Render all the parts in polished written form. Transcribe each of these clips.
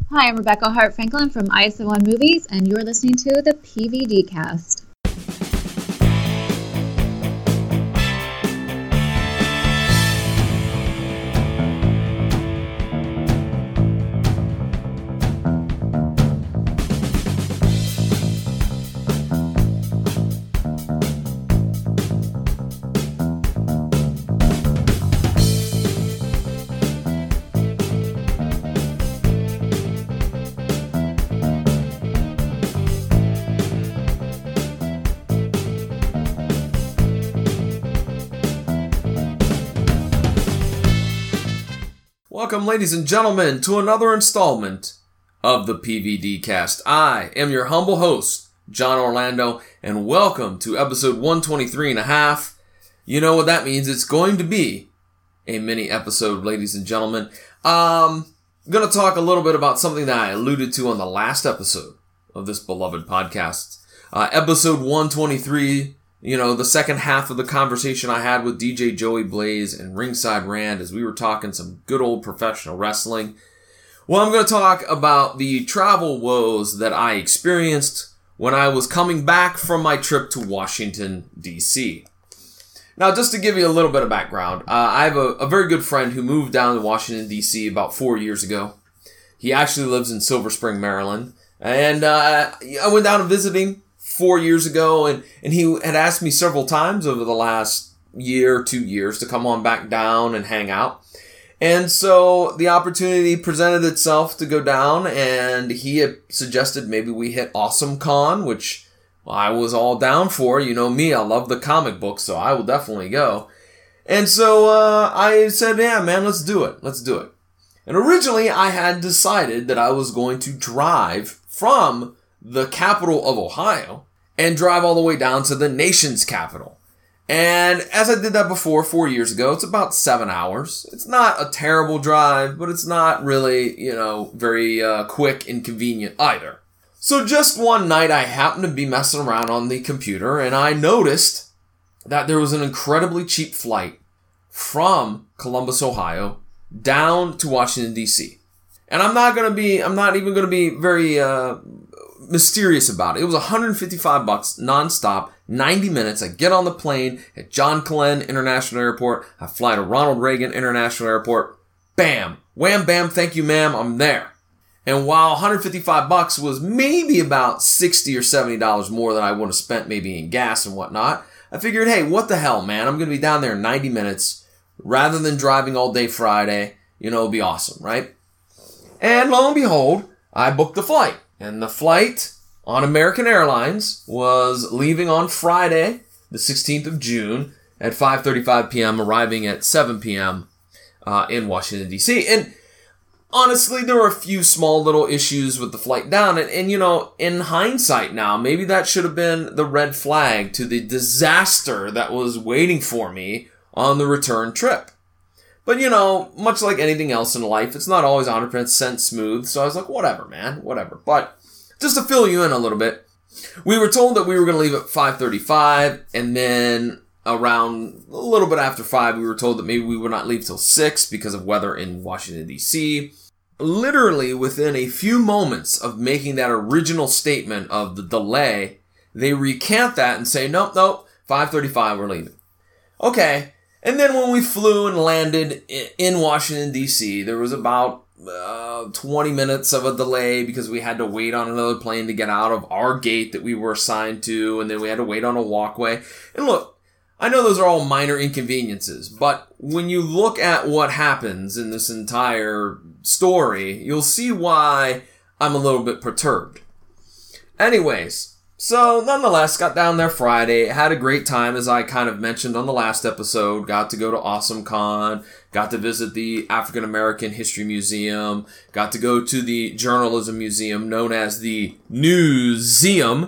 Hi, I'm Rebecca Hart Franklin from ISO1 Movies, and you're listening to the PVD Cast. Welcome, ladies and gentlemen, to another installment of the PVD Cast. I am your humble host, John Orlando, and welcome to episode 123 and a half. You know what that means. It's going to be a mini episode, ladies and gentlemen. I'm going to talk a little bit about something that I alluded to on the last episode of this beloved podcast. Episode 123, the second half of the conversation I had with DJ Joey Blaze and Ringside Rand as we were talking some good old professional wrestling. Well, I'm going to talk about the travel woes that I experienced when I was coming back from my trip to Washington, D.C. Now, just to give you a little bit of background, I have a very good friend who moved down to Washington, D.C. about 4 years ago. He actually lives in Silver Spring, Maryland. And I went down to visit him 4 years ago, and he had asked me several times over the last year, 2 years, to come on back down and hang out. And so the opportunity presented itself to go down, and he had suggested maybe we hit Awesome Con, which I was all down for. You know me, I love the comic books, so I will definitely go. And so I said, yeah, man, let's do it. And originally I had decided that I was going to drive from the capital of Ohio and drive all the way down to the nation's capital. And as I did that before 4 years ago, it's about 7 hours. It's not a terrible drive, but it's not really, very quick and convenient either. So just one night I happened to be messing around on the computer and I noticed that there was an incredibly cheap flight from Columbus, Ohio down to Washington, D.C. And I'm not even going to be very mysterious about it. It was $155 nonstop, 90 minutes. I get on the plane at John Glenn International Airport. I fly to Ronald Reagan International Airport. Bam, wham, bam, thank you, ma'am, I'm there. And while $155 was maybe about $60 or $70 more than I would have spent maybe in gas and whatnot, I figured, hey, what the hell, man? I'm going to be down there in 90 minutes rather than driving all day Friday. It'll be awesome, right? And lo and behold, I booked the flight. And the flight on American Airlines was leaving on Friday, the 16th of June at 5:35 p.m., arriving at 7 p.m. In Washington, D.C. And honestly, there were a few small little issues with the flight down. And in hindsight now, maybe that should have been the red flag to the disaster that was waiting for me on the return trip. But, much like anything else in life, it's not always 100% smooth. So I was like, whatever, man, whatever. But just to fill you in a little bit, we were told that we were going to leave at 5:35. And then around a little bit after 5, we were told that maybe we would not leave till 6 because of weather in Washington, D.C. Literally within a few moments of making that original statement of the delay, they recant that and say, nope, 5:35, we're leaving. Okay. And then when we flew and landed in Washington, D.C., there was about 20 minutes of a delay because we had to wait on another plane to get out of our gate that we were assigned to, and then we had to wait on a walkway. And look, I know those are all minor inconveniences, but when you look at what happens in this entire story, you'll see why I'm a little bit perturbed. Anyways, so nonetheless, got down there Friday, had a great time as I kind of mentioned on the last episode, got to go to Awesome Con, got to visit the African American History Museum, got to go to the Journalism Museum known as the Newseum,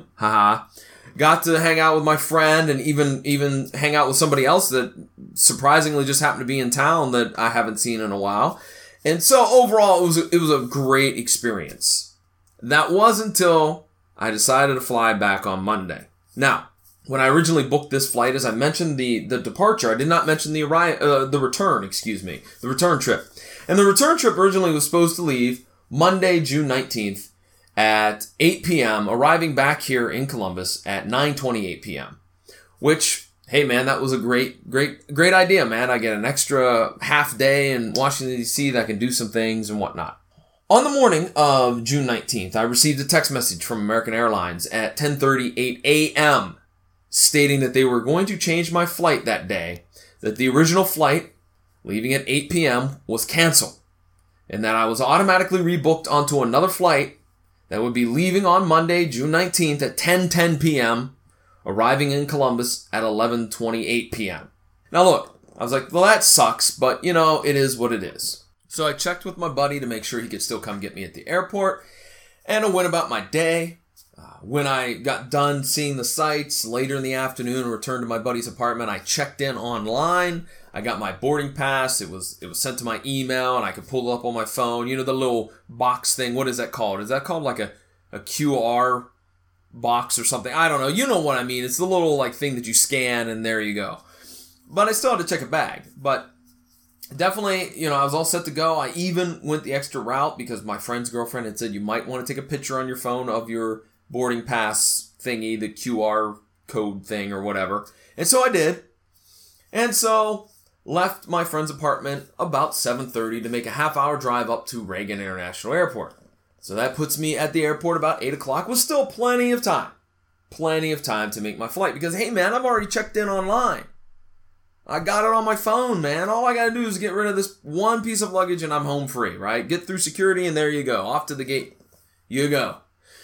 got to hang out with my friend and even hang out with somebody else that surprisingly just happened to be in town that I haven't seen in a while. And so overall, it was a great experience. That was until I decided to fly back on Monday. Now, when I originally booked this flight, as I mentioned the departure, I did not mention the return trip. And the return trip originally was supposed to leave Monday, June 19th at 8 p.m., arriving back here in Columbus at 9:28 p.m., which, hey man, that was a great idea, man. I get an extra half day in Washington, D.C. that I can do some things and whatnot. On the morning of June 19th, I received a text message from American Airlines at 10:38 a.m. stating that they were going to change my flight that day, that the original flight, leaving at 8 p.m., was canceled, and that I was automatically rebooked onto another flight that would be leaving on Monday, June 19th at 10:10 p.m., arriving in Columbus at 11:28 p.m. Now look, I was like, well, that sucks, but it is what it is. So I checked with my buddy to make sure he could still come get me at the airport, and I went about my day. When I got done seeing the sights later in the afternoon and returned to my buddy's apartment, I checked in online. I got my boarding pass. It was sent to my email, and I could pull it up on my phone. The little box thing. What is that called? Is that called like a QR box or something? I don't know. You know what I mean. It's the little thing that you scan, and there you go. But I still had to check a bag. But definitely, I was all set to go. I even went the extra route because my friend's girlfriend had said you might want to take a picture on your phone of your boarding pass thingy, the QR code thing or whatever. And so I did. And so left my friend's apartment about 7:30 to make a half-hour drive up to Reagan International Airport. So that puts me at the airport about 8 o'clock with still plenty of time. Plenty of time to make my flight because, hey man, I've already checked in online. I got it on my phone, man. All I got to do is get rid of this one piece of luggage and I'm home free, right? Get through security and there you go. Off to the gate you go.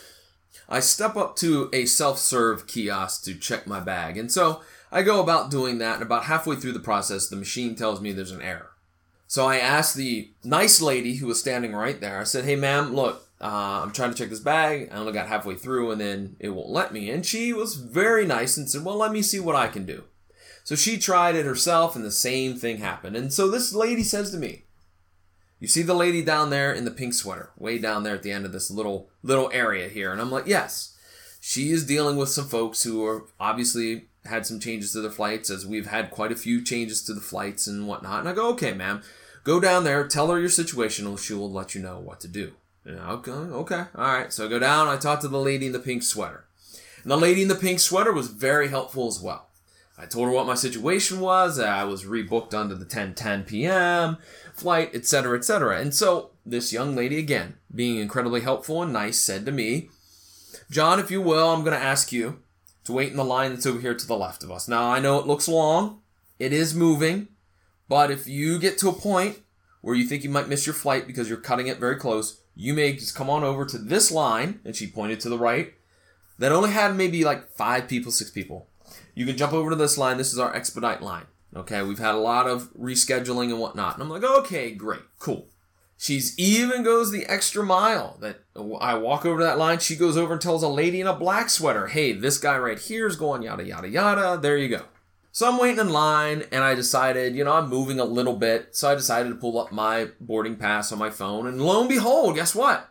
I step up to a self-serve kiosk to check my bag. And so I go about doing that, and about halfway through the process, the machine tells me there's an error. So I asked the nice lady who was standing right there, I said, hey ma'am, look, I'm trying to check this bag. I only got halfway through and then it won't let me. And she was very nice and said, well, let me see what I can do. So she tried it herself and the same thing happened. And so this lady says to me, you see the lady down there in the pink sweater, way down there at the end of this little area here? And I'm like, yes. She is dealing with some folks who are obviously had some changes to their flights, as we've had quite a few changes to the flights and whatnot. And I go, okay, ma'am, go down there, tell her your situation, and she will let you know what to do. And okay, all right. So I go down, I talk to the lady in the pink sweater. And the lady in the pink sweater was very helpful as well. I told her what my situation was. I was rebooked onto the 10:10 p.m. flight, etc., etc. And so this young lady, again, being incredibly helpful and nice, said to me, John, if you will, I'm going to ask you to wait in the line that's over here to the left of us. Now, I know it looks long. It is moving. But if you get to a point where you think you might miss your flight because you're cutting it very close, you may just come on over to this line, and she pointed to the right, that only had maybe 5 people, 6 people. You can jump over to this line. This is our expedite line. Okay, we've had a lot of rescheduling and whatnot. And I'm like, okay, great, cool. She's even goes the extra mile. That I walk over to that line. She goes over and tells a lady in a black sweater, hey, this guy right here is going yada, yada, yada. There you go. So I'm waiting in line, and I decided, I'm moving a little bit. So I decided to pull up my boarding pass on my phone. And lo and behold, guess what?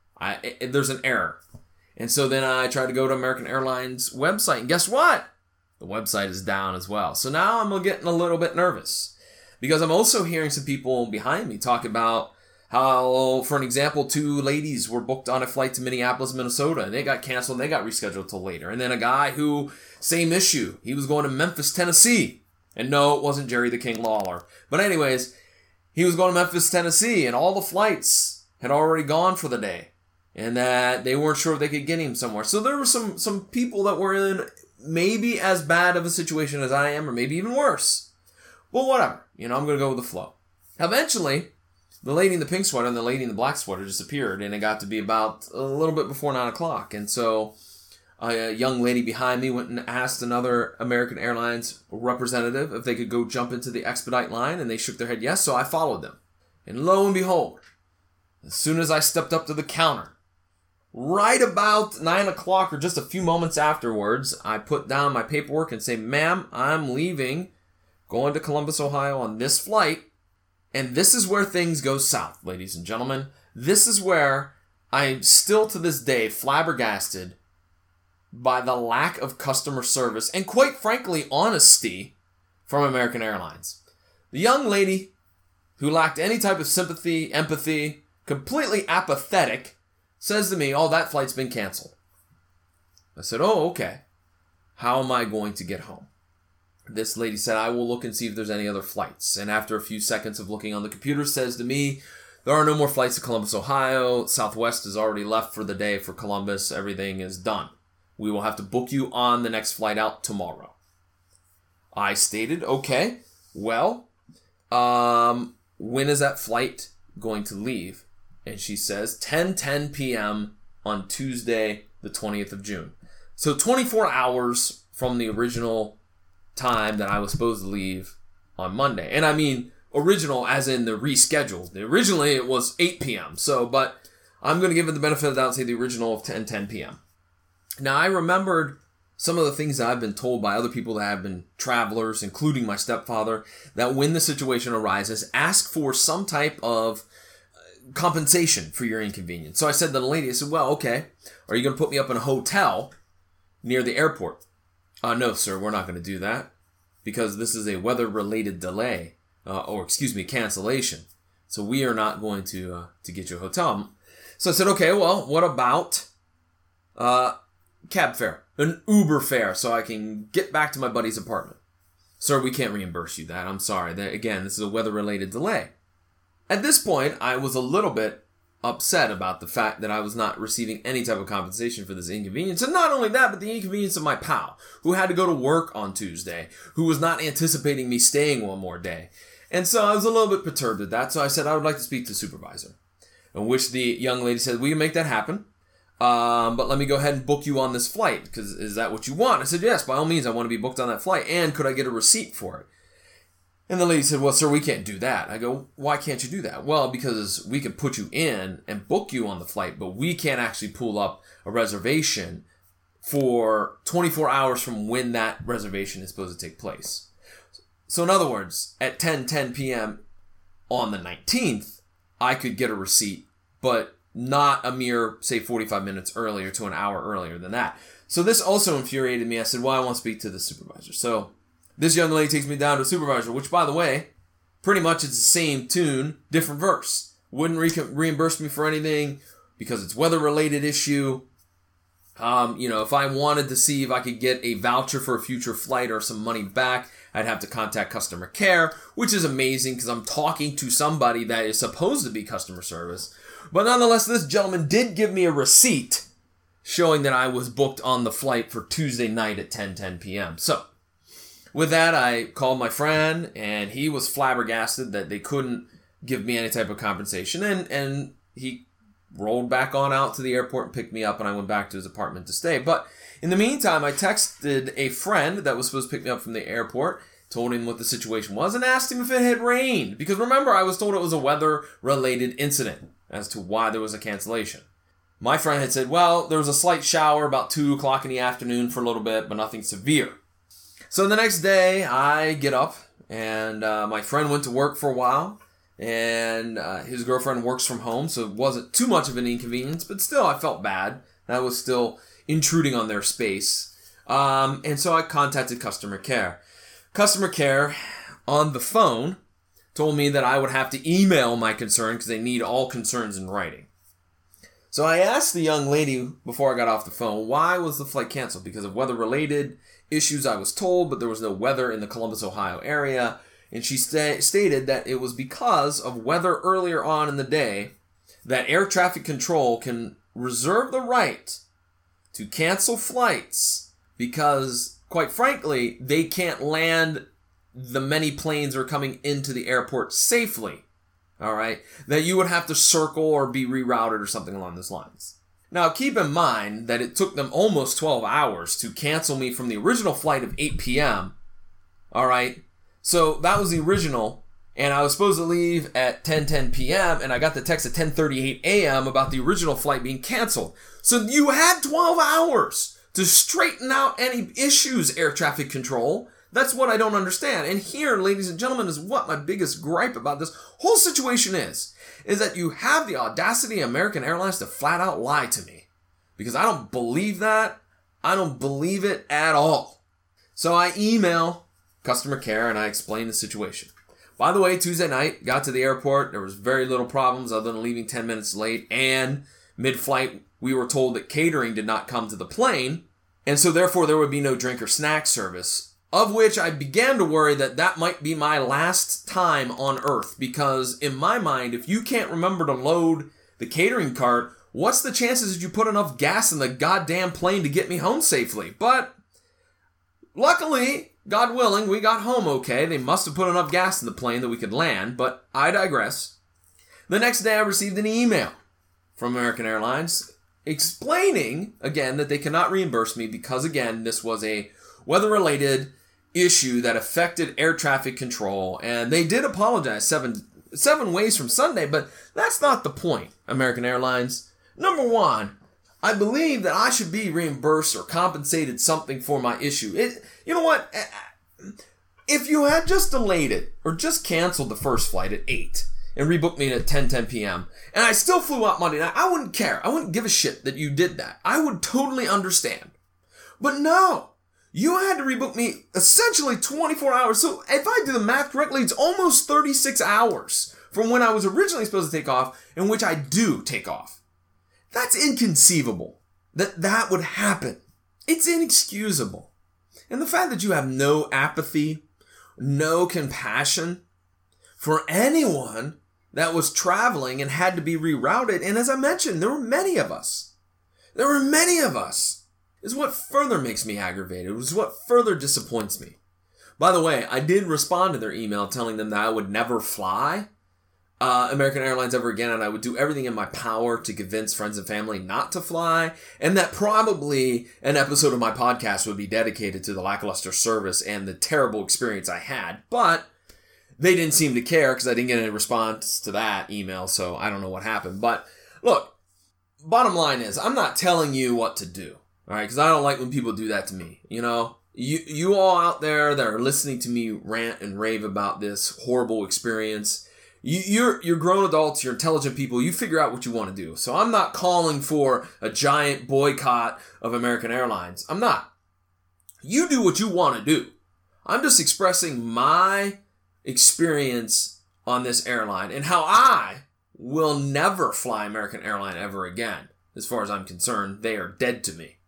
There's an error. And so then I tried to go to American Airlines website. And guess what? The website is down as well. So now I'm getting a little bit nervous because I'm also hearing some people behind me talk about how, for an example, 2 ladies were booked on a flight to Minneapolis, Minnesota, and they got canceled and they got rescheduled till later. And then a guy who, same issue, he was going to Memphis, Tennessee. And no, it wasn't Jerry the King Lawler. But anyways, he was going to Memphis, Tennessee, and all the flights had already gone for the day. And that they weren't sure if they could get him somewhere. So there were some people that were in maybe as bad of a situation as I am, or maybe even worse. But whatever. I'm going to go with the flow. Eventually, the lady in the pink sweater and the lady in the black sweater disappeared, and it got to be about a little bit before 9 o'clock. And so a young lady behind me went and asked another American Airlines representative if they could go jump into the expedite line, and they shook their head yes, so I followed them. And lo and behold, as soon as I stepped up to the counter, right about 9 o'clock or just a few moments afterwards, I put down my paperwork and say, ma'am, I'm leaving, going to Columbus, Ohio on this flight. And this is where things go south, ladies and gentlemen. This is where I'm still to this day flabbergasted by the lack of customer service and, quite frankly, honesty from American Airlines. The young lady who lacked any type of sympathy, empathy, completely apathetic, says to me, "Oh, that flight's been canceled." I said, "Oh, okay. How am I going to get home?" This lady said, "I will look and see if there's any other flights." And after a few seconds of looking on the computer, says to me, "There are no more flights to Columbus, Ohio. Southwest has already left for the day for Columbus. Everything is done. We will have to book you on the next flight out tomorrow." I stated, "Okay, well, when is that flight going to leave?" And she says, 10:10 p.m. on Tuesday, the 20th of June. So 24 hours from the original time that I was supposed to leave on Monday. And I mean original as in the rescheduled. Originally it was 8 p.m. But I'm going to give it the benefit of the doubt and say the original of 10:10 p.m. Now, I remembered some of the things that I've been told by other people that have been travelers, including my stepfather, that when the situation arises, ask for some type of compensation for your inconvenience. So I said to the lady, I said, "Well, okay, are you going to put me up in a hotel near the airport?" "No, sir, we're not going to do that because this is a weather-related delay, cancellation. So we are not going to get you a hotel." So I said, "Okay, well, what about cab fare, an Uber fare, so I can get back to my buddy's apartment?" "Sir, we can't reimburse you that. I'm sorry. Again, this is a weather-related delay." At this point, I was a little bit upset about the fact that I was not receiving any type of compensation for this inconvenience. And not only that, but the inconvenience of my pal, who had to go to work on Tuesday, who was not anticipating me staying one more day. And so I was a little bit perturbed at that. So I said, "I would like to speak to the supervisor." In which the young lady said, "We can make that happen. But let me go ahead and book you on this flight, because is that what you want?" I said, "Yes, by all means, I want to be booked on that flight. And could I get a receipt for it?" And the lady said, "Well, sir, we can't do that." I go, "Why can't you do that?" "Well, because we can put you in and book you on the flight, but we can't actually pull up a reservation for 24 hours from when that reservation is supposed to take place." So in other words, at 10:10 p.m. on the 19th, I could get a receipt, but not a mere, say, 45 minutes earlier to an hour earlier than that. So this also infuriated me. I said, "Well, I want to speak to the supervisor." So this young lady takes me down to a supervisor, which, by the way, pretty much it's the same tune, different verse. Wouldn't reimburse me for anything because it's weather-related issue. If I wanted to see if I could get a voucher for a future flight or some money back, I'd have to contact customer care, which is amazing because I'm talking to somebody that is supposed to be customer service. But nonetheless, this gentleman did give me a receipt showing that I was booked on the flight for Tuesday night at 10:10 p.m. So with that, I called my friend, and he was flabbergasted that they couldn't give me any type of compensation, and he rolled back on out to the airport and picked me up, and I went back to his apartment to stay. But in the meantime, I texted a friend that was supposed to pick me up from the airport, told him what the situation was, and asked him if it had rained. Because remember, I was told it was a weather-related incident as to why there was a cancellation. My friend had said, well, there was a slight shower about 2 o'clock in the afternoon for a little bit, but nothing severe. So the next day, I get up, and my friend went to work for a while, and his girlfriend works from home, so it wasn't too much of an inconvenience, but still, I felt bad. That was still intruding on their space. And so I contacted customer care. Customer care, on the phone, told me that I would have to email my concern because they need all concerns in writing. So I asked the young lady before I got off the phone, why was the flight canceled? Because of weather-related issues, I was told, but there was no weather in the Columbus, Ohio area. And she stated that it was because of weather earlier on in the day that air traffic control can reserve the right to cancel flights because, quite frankly, they can't land the many planes that are coming into the airport safely. All right, that you would have to circle or be rerouted or something along those lines. Now, keep in mind that it took them almost 12 hours to cancel me from the original flight of 8 p.m. All right, so that was the original, and I was supposed to leave at 10:10 p.m., and I got the text at 10:38 a.m. about the original flight being canceled. So you had 12 hours to straighten out any issues, air traffic control. That's what I don't understand. And here, ladies and gentlemen, is what my biggest gripe about this whole situation is that you have the audacity of American Airlines to flat out lie to me. Because I don't believe that. I don't believe it at all. So I email customer care and I explain the situation. By the way, Tuesday night, got to the airport. There was very little problems other than leaving 10 minutes late. And mid-flight, we were told that catering did not come to the plane. And so therefore, there would be no drink or snack service. Of which I began to worry that might be my last time on Earth. Because in my mind, if you can't remember to load the catering cart, what's the chances that you put enough gas in the goddamn plane to get me home safely? But luckily, God willing, we got home okay. They must have put enough gas in the plane that we could land, but I digress. The next day I received an email from American Airlines explaining, again, that they cannot reimburse me because, again, this was a weather-related issue that affected air traffic control, and they did apologize seven ways from Sunday, but that's not the point, American Airlines. Number one, I believe that I should be reimbursed or compensated something for my issue. You know what? If you had just delayed it or just canceled the first flight at 8 and rebooked me at 10 p.m. and I still flew out Monday night, I wouldn't care. I wouldn't give a shit that you did that. I would totally understand. But no, you had to rebook me essentially 24 hours. So if I do the math correctly, it's almost 36 hours from when I was originally supposed to take off in which I do take off. That's inconceivable that would happen. It's inexcusable. And the fact that you have no apathy, no compassion for anyone that was traveling and had to be rerouted. And as I mentioned, there were many of us. Is what further makes me aggravated. It was what further disappoints me. By the way, I did respond to their email telling them that I would never fly American Airlines ever again, and I would do everything in my power to convince friends and family not to fly, and that probably an episode of my podcast would be dedicated to the lackluster service and the terrible experience I had. But they didn't seem to care because I didn't get any response to that email, so I don't know what happened. But look, bottom line is, I'm not telling you what to do, all right? Because I don't like when people do that to me, you know? You all out there that are listening to me rant and rave about this horrible experience, you're grown adults, you're intelligent people, you figure out what you want to do. So I'm not calling for a giant boycott of American Airlines. I'm not. You do what you want to do. I'm just expressing my experience on this airline and how I will never fly American Airline ever again. As far as I'm concerned, they are dead to me.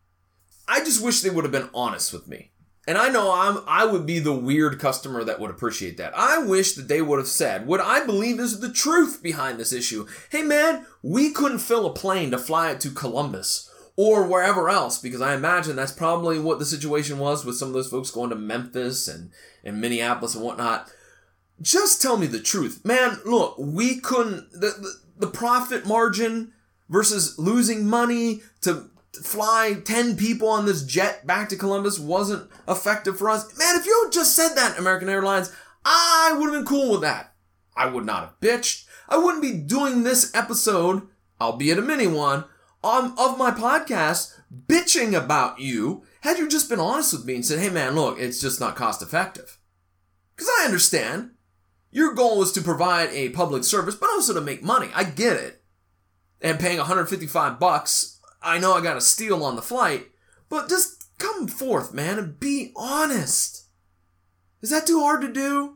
I just wish they would have been honest with me. And I know I would be the weird customer that would appreciate that. I wish that they would have said what I believe is the truth behind this issue. Hey man, we couldn't fill a plane to fly it to Columbus or wherever else, because I imagine that's probably what the situation was with some of those folks going to Memphis and Minneapolis and whatnot. Just tell me the truth. Man, look, we couldn't, the profit margin versus losing money to fly 10 people on this jet back to Columbus wasn't effective for us. Man, if you had just said that, American Airlines, I would have been cool with that. I would not have bitched. I wouldn't be doing this episode, albeit a mini one, of my podcast bitching about you had you just been honest with me and said, hey man, look, it's just not cost effective. Because I understand. Your goal is to provide a public service, but also to make money. I get it. And paying $155, I know I got a steal on the flight, but just come forth, man, and be honest. Is that too hard to do?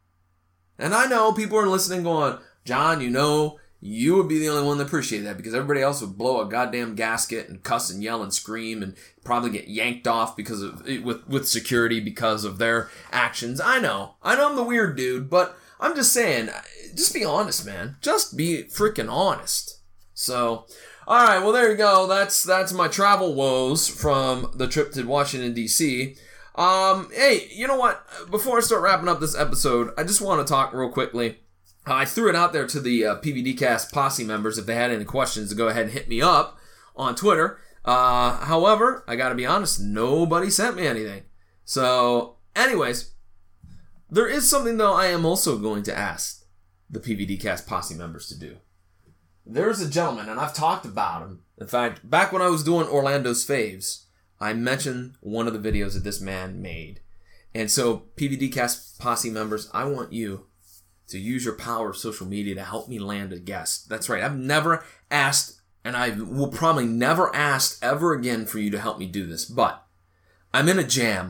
And I know people are listening going, John, you know, you would be the only one that appreciated that because everybody else would blow a goddamn gasket and cuss and yell and scream and probably get yanked off because of with security because of their actions. I know I'm the weird dude, but I'm just saying, just be honest, man. Just be freaking honest. So, all right, well, there you go. That's my travel woes from the trip to Washington, D.C. Hey, you know what? Before I start wrapping up this episode, I just want to talk real quickly. I threw it out there to the PVDcast posse members if they had any questions to go ahead and hit me up on Twitter. However, I got to be honest, nobody sent me anything. So, anyways, there is something, though, I am also going to ask the PVDcast posse members to do. There's a gentleman, and I've talked about him. In fact, back when I was doing Orlando's Faves, I mentioned one of the videos that this man made. And so, PVDcast posse members, I want you to use your power of social media to help me land a guest. That's right. I've never asked, and I will probably never ask ever again for you to help me do this. But I'm in a jam,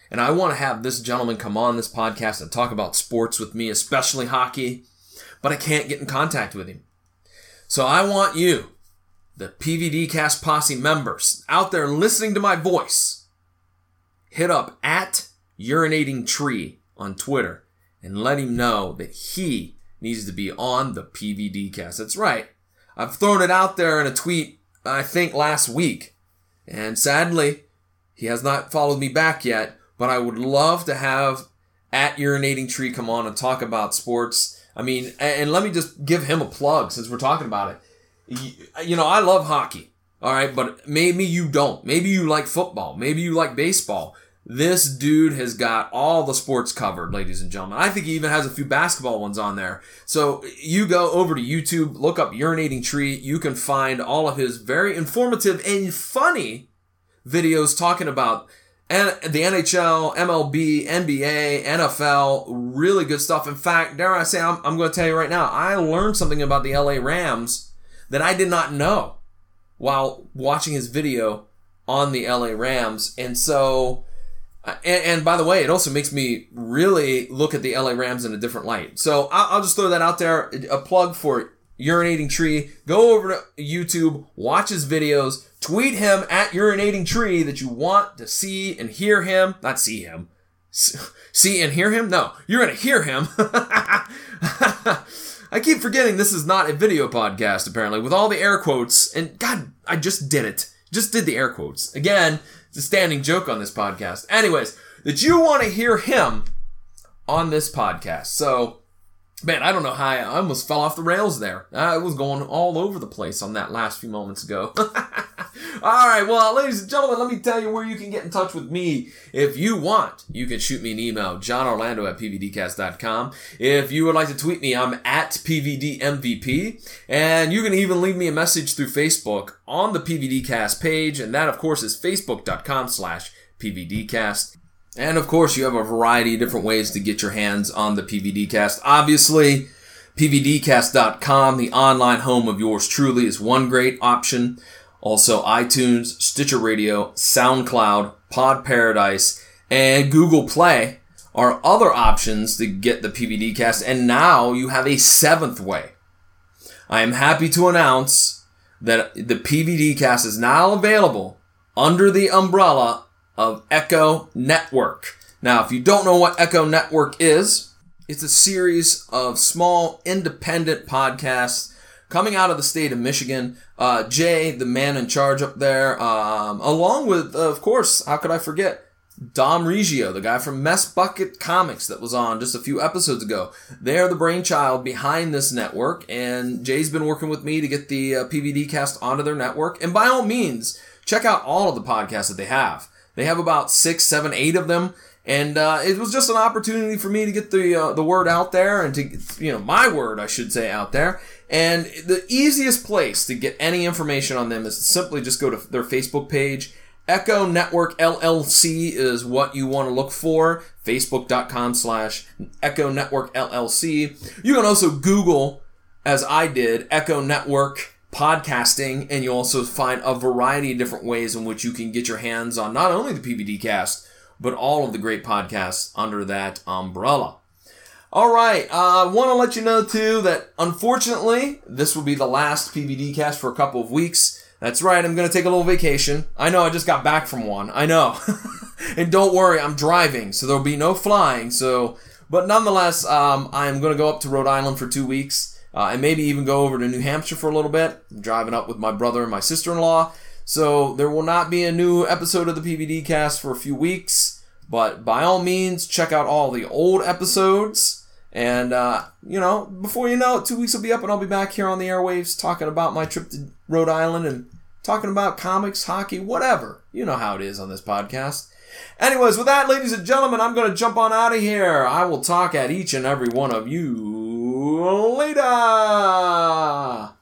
and I want to have this gentleman come on this podcast and talk about sports with me, especially hockey, but I can't get in contact with him. So I want you, the PVD Cast Posse members out there listening to my voice, hit up at Urinating Tree on Twitter and let him know that he needs to be on the PVD Cast. That's right. I've thrown it out there in a tweet, I think last week, and sadly, he has not followed me back yet, but I would love to have at Urinating Tree come on and talk about sports. I mean, and let me just give him a plug since we're talking about it. You know, I love hockey, all right, but maybe you don't. Maybe you like football. Maybe you like baseball. This dude has got all the sports covered, ladies and gentlemen. I think he even has a few basketball ones on there. So you go over to YouTube, look up Urinating Tree. You can find all of his very informative and funny videos talking about the NHL, MLB, NBA, NFL, really good stuff. In fact, dare I say, I'm going to tell you right now, I learned something about the LA Rams that I did not know while watching his video on the LA Rams. And so, and by the way, it also makes me really look at the LA Rams in a different light. So I'll just throw that out there, a plug for Urinating Tree. Go over to YouTube, watch his videos, tweet him at Urinating Tree that you want to see and hear him. Not see him. See and hear him? No, you're going to hear him. I keep forgetting this is not a video podcast, apparently, with all the air quotes. And God, I just did it. Just did the air quotes. Again, it's a standing joke on this podcast. Anyways, that you want to hear him on this podcast. So, man, I don't know how I almost fell off the rails there. I was going all over the place on that last few moments ago. All right, well, ladies and gentlemen, let me tell you where you can get in touch with me. If you want, you can shoot me an email, johnorlando@pvdcast.com. If you would like to tweet me, I'm at PVDMVP. And you can even leave me a message through Facebook on the PVDcast page. And that, of course, is facebook.com/PVDcast. And, of course, you have a variety of different ways to get your hands on the PVDcast. Obviously, PVDcast.com, the online home of yours truly, is one great option. Also, iTunes, Stitcher Radio, SoundCloud, Pod Paradise, and Google Play are other options to get the PVDcast. And now you have a seventh way. I am happy to announce that the PVDcast is now available under the umbrella of Echo Network. Now, if you don't know what Echo Network is, it's a series of small independent podcasts coming out of the state of Michigan. Jay, the man in charge up there, along with, of course, how could I forget, Dom Reggio, the guy from Mess Bucket Comics that was on just a few episodes ago. They're the brainchild behind this network, and Jay's been working with me to get the PVDcast onto their network. And by all means, check out all of the podcasts that they have. They have about 6, 7, 8 of them, and it was just an opportunity for me to get the word out there, and to get, my word, I should say, out there. And the easiest place to get any information on them is to simply just go to their Facebook page. Echo Network LLC is what you want to look for. Facebook.com/Echo Network LLC. You can also Google, as I did, Echo Network podcasting, and you'll also find a variety of different ways in which you can get your hands on not only the PVDcast, but all of the great podcasts under that umbrella. All right, I want to let you know, too, that unfortunately, this will be the last PVDcast for a couple of weeks. That's right, I'm going to take a little vacation. I know, I just got back from one. I know. And don't worry, I'm driving, so there'll be no flying. But nonetheless, I'm going to go up to Rhode Island for 2 weeks. And maybe even go over to New Hampshire for a little bit. I'm driving up with my brother and my sister-in-law. So there will not be a new episode of the PVDcast for a few weeks. But by all means, check out all the old episodes. And, before you know it, 2 weeks will be up and I'll be back here on the airwaves talking about my trip to Rhode Island and talking about comics, hockey, whatever. You know how it is on this podcast. Anyways, with that, ladies and gentlemen, I'm going to jump on out of here. I will talk at each and every one of you later.